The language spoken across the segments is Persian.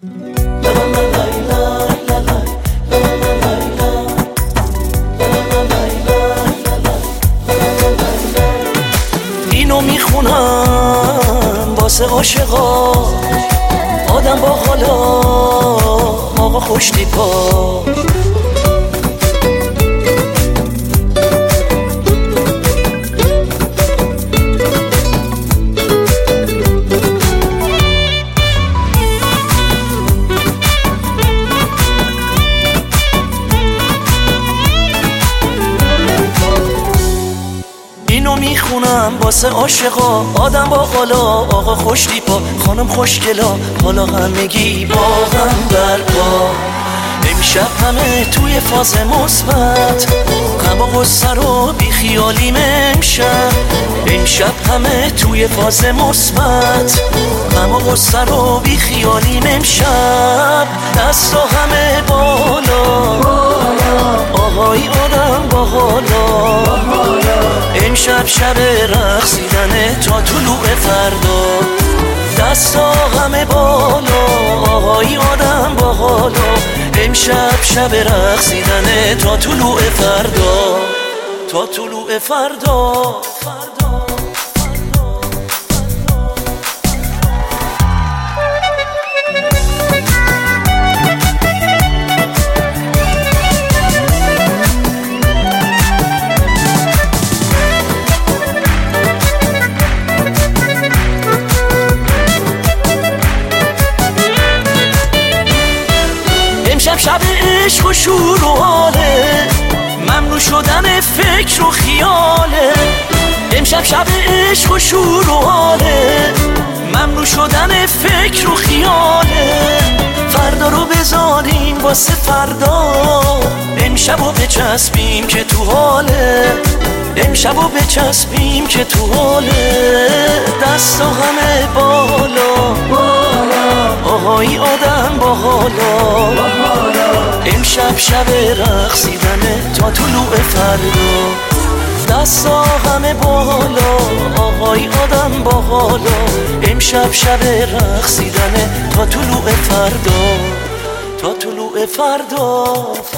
اینو میخونم واسه عاشقا، آدم با حالا، آقا خوش تیپا. اینو میخونم واسه عاشقا، آدم با حالا، آقا خوش تیپا، خانم خوشگلا، حالا همگی با هم برپا. امشب همه توی فاز مثبت، غم و غصه رو بی خیالیم امشب همه توی فاز مثبت، غم و غصه رو بی خیالیم امشب. دستا همه بالا، آهای آدم با حالا، امشب شب رقصیدنه تا طلوع فردا. دستا همه بالا، آهای آدم با حالا، امشب شب رقصیدنه تا طلوع فردا، تا طلوع فردا. امشب شب عشق و شور و حاله، ممنوع شدن فکر و خیاله. امشب شب عشق و شور و حاله، ممنوع شدن فکر و خیاله. فردا رو بذاریم واسه فردا، امشبو بچسبیم که تو حاله، امشبو بچسبیم که تو حاله. دستا همه بالا، آهای آدم با حالا، امشب شب رقصیدنه تا طلوع فردا. دستا همه بالا، آهای آدم با حالا، امشب شب رقصیدنه تا طلوع فردا، تا طلوع فردا.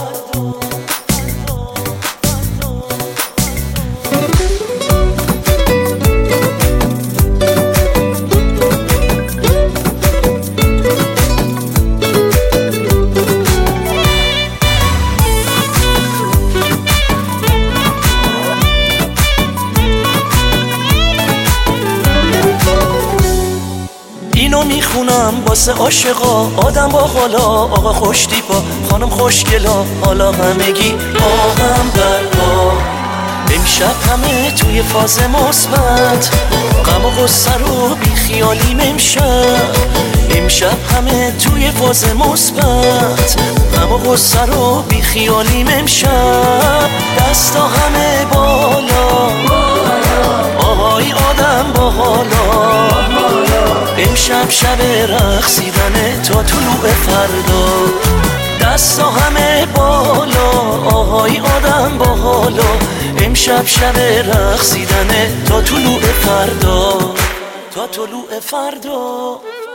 اینو میخونم واسه عاشقا، آدم با حالا، آقا خوش تیپا، خانم خوشگلا، حالا همگی با هم برپا. امشب همه توی فاز مثبت، غم و غصه رو بی خیالیم امشب همه توی فاز مثبت، غم و غصه رو بی خیالیم امشب. دستا همه بالا، آهای آدم با حالا، امشب شب رقصیدنه تا طلوع فردا. دستا همه بالا، آهای آدم با حالا، امشب شب رقصیدنه تا طلوع فردا، تا طلوع فردا.